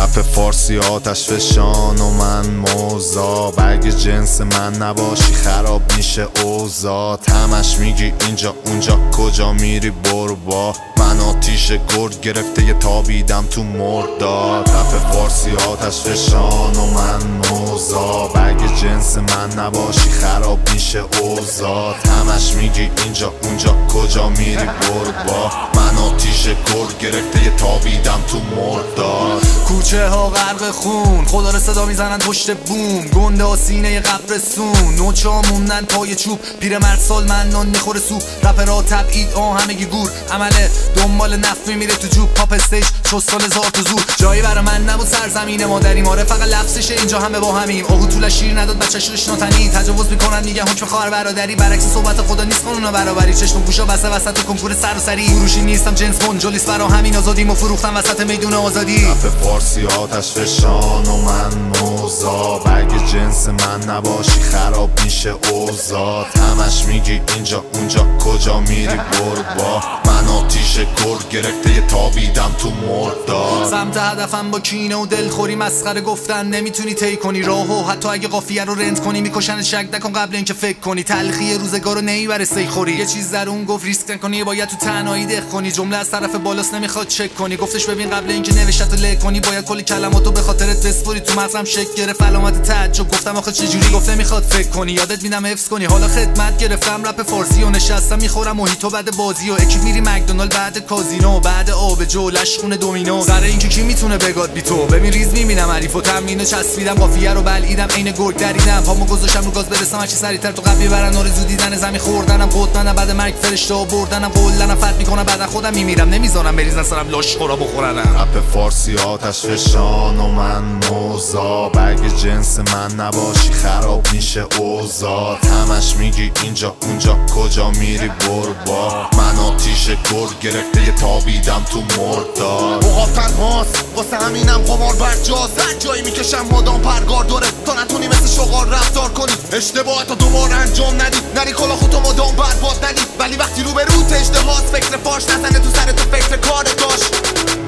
رپ فارسی آتش فشان و من موزا، اگه جنس من نباشی خراب میشه اوضاع. همش میگی اینجا اونجا کجا میری برو با من، آتیش گرد گرفته یه تابیدم تو مرداد. رپ فارسی آتش فشان و من موزا، اگه جنس من نباشی خراب میشه اوضاع. همش میگی اینجا اونجا کجا میری برو با من، آتیش گرد گرفته یه تابیدم تو مرداد. کوچه ها غرق خون، خدا رو صدا میزنن پشت بوم، گنده ها سینه قبر سون، نوچه ها موندن پای چوب، پیرمرد سالمندان میخوره سوپ، رپرها تبعید همگی گور، عمله دنبال نفت میره تو جوب، پاپ استیج شد سال هزار تو زور. جایی برا من نبود سرزمین مادریم، آره فقط لفظشه اینجا همه با همیم. آهو طول شیر نداد بچه‌ش رشناتنی، تجاوز میکنن میگن حکم خواهر برادری، برعکس صحبت خدا نیست قانون برابری. چشم و گوشا وسط کنکور سراسری، فروشی نیستم جنس منجلیس، برا همین آزادیمو فروختم وسط میدون آزادی. رپ فارسی آتش فشان و من موزا، اگه جنس من نباشی خراب میشه اوضاع. همش میگی اینجا اونجا کجا میری برو با من، آتیش گرد گرفته یه تابیدم تو مرداد. سمت هدفم با کینه و دلخوری، مسخره گفتن نمیتونی طی کنی راهو، حتی اگه قافیه رو رنت کنی میکشن. شک نکن قبل اینکه فکر کنی، تلخی روزگارو نمیبره سی خوری. یه چیز درون گفت ریسک نکنی، باید تو تنهایی دق کنی، جمله از طرف بالاست نمیخواد چک کنی. گفتش ببین قبل اینکه نوشتت رو لک کنی، باید کلی کلماتو به خاطرت بسپری. تو مغزم شک گرفت علامت تعجب، گفتم آخه چه جوری گفت نمیخواد فکر کنی، یادت میدم حفظ کنی. حالا خدمت گرفتم رپ فارسی و نشستم میخورم موهیتو بعد بازی، و اکی میری مکدونالد بعد کازینو، بعد آبجو لشخونه دومینو. سر اینکه کی میتونه بگاد بی تو، ببین ریز میبینم حریف و تمرینو چسبیدم، قافیه رو بلعیدم عین گرگ دریدم، پامو گذاشتم رو گاز برسم هرچی سریعتر تو قبلی برن. آرزو دیدن زمین خوردنم، قطنم بعد مرگ فرشته بردنم، قولنم فرد میکنم بعد خودم میمیرم، نمیذارم بریزن سرم لاش خورا بخورنم. رپ فارسی آتش فشان و من موزا، اگه جنس من نباشی خراب میشه اوضاع. همش میگی اینجا اونجا کجا میری برو با من، آتیش گرد گرفته یه تابیدم تو مرداد. اوقاف تنهاست واسه همینم قمار برجاست، هر جایی میکشم مادام پرگار داره، تا نتونی مثل شغال رفتار کنی، اشتباهت رو دوباره انجام ندی، نری کلا خودتو مادام برباد ندی. ولی وقتی رو به روت اجدهاست، فکر فاش نزنه تو سرت و فکر کار داشت.